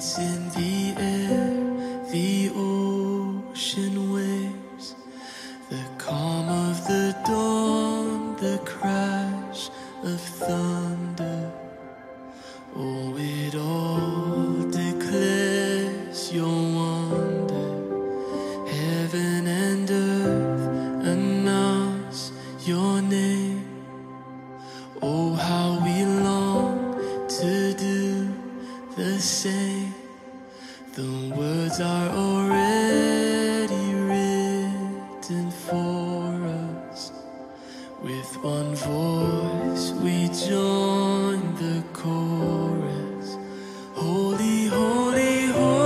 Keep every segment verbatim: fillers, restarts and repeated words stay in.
in the air, the ocean waves, the calm of the dawn, the crash of thunder. Oh, it all declares your wonder. Heaven and earth announce your name. Oh, how we long to do the same. The words are already written for us. With one voice we join the chorus. Holy, holy,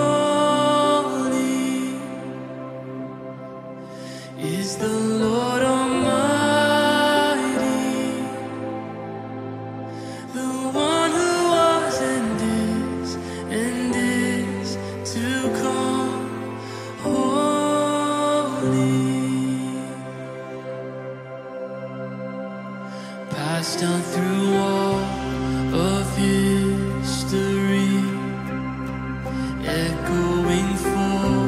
holy is the Lord Almighty, the one who was and is and is to come. Holy, passed down through all of history, echoing for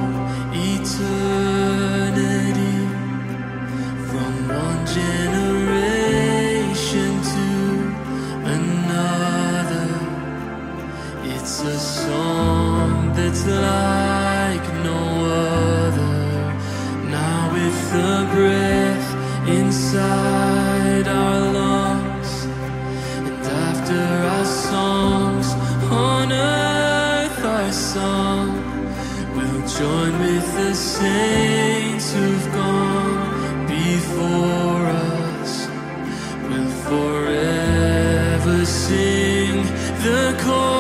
eternity, from one generation to another. It's a song that's like no other. Now with the breath inside our lungs, and after our songs on earth are sung, we'll join with the saints who've gone before us. We'll forever sing the chorus.